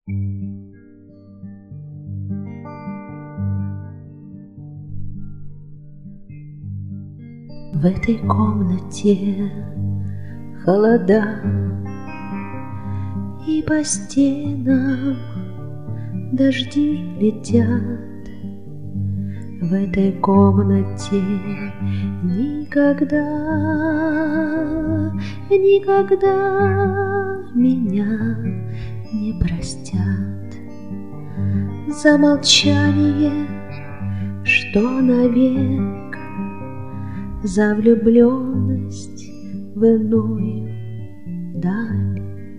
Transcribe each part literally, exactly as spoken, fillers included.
В этой комнате холода, и по стенам дожди летят. В этой комнате никогда, никогда меня не простят за молчание, что навек, за влюбленность в иную даль,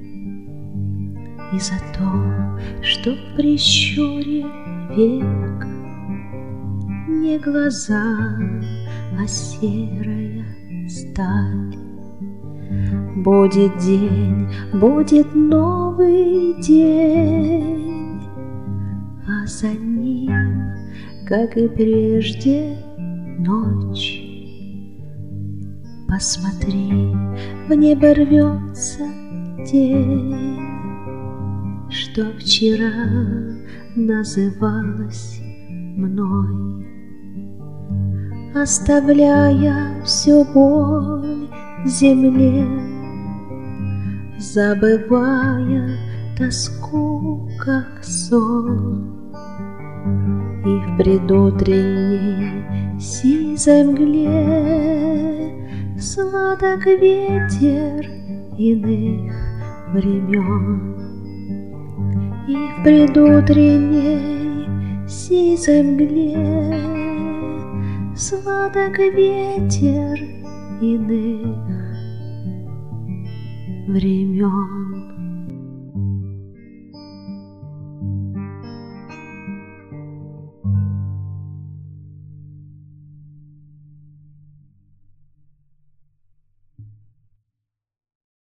и за то, что в прищуре век не глаза, а серая сталь. Будет день, будет новый день, а за ним, как и прежде, ночь. Посмотри, в небо рвется день, что вчера называлось мной, оставляя всю боль земле, забывая тоску, как сон. И в предутренней сизой мгле сладок ветер иных времен. И в предутренней сизой мгле сладок ветер иных времен.